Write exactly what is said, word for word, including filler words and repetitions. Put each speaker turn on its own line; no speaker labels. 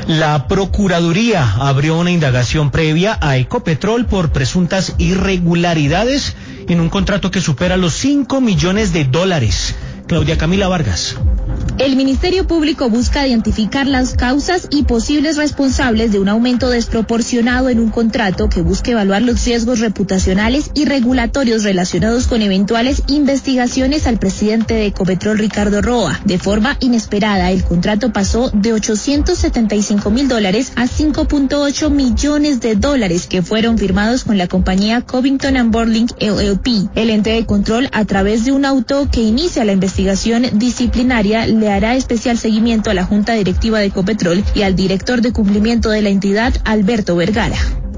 La Procuraduría abrió una indagación previa a Ecopetrol por presuntas irregularidades en un contrato que supera los cinco millones de dólares. Claudia Camila Vargas.
El Ministerio Público busca identificar las causas y posibles responsables de un aumento desproporcionado en un contrato que busca evaluar los riesgos reputacionales y regulatorios relacionados con eventuales investigaciones al presidente de Ecopetrol, Ricardo Roa. De forma inesperada, el contrato pasó de ochocientos setenta y cinco mil dólares a cinco punto ocho millones de dólares que fueron firmados con la compañía Covington and Burling L L P. El ente de control, a través de un auto que inicia la investigación disciplinaria, le hará especial seguimiento a la Junta Directiva de Ecopetrol y al director de cumplimiento de la entidad, Alberto Vergara.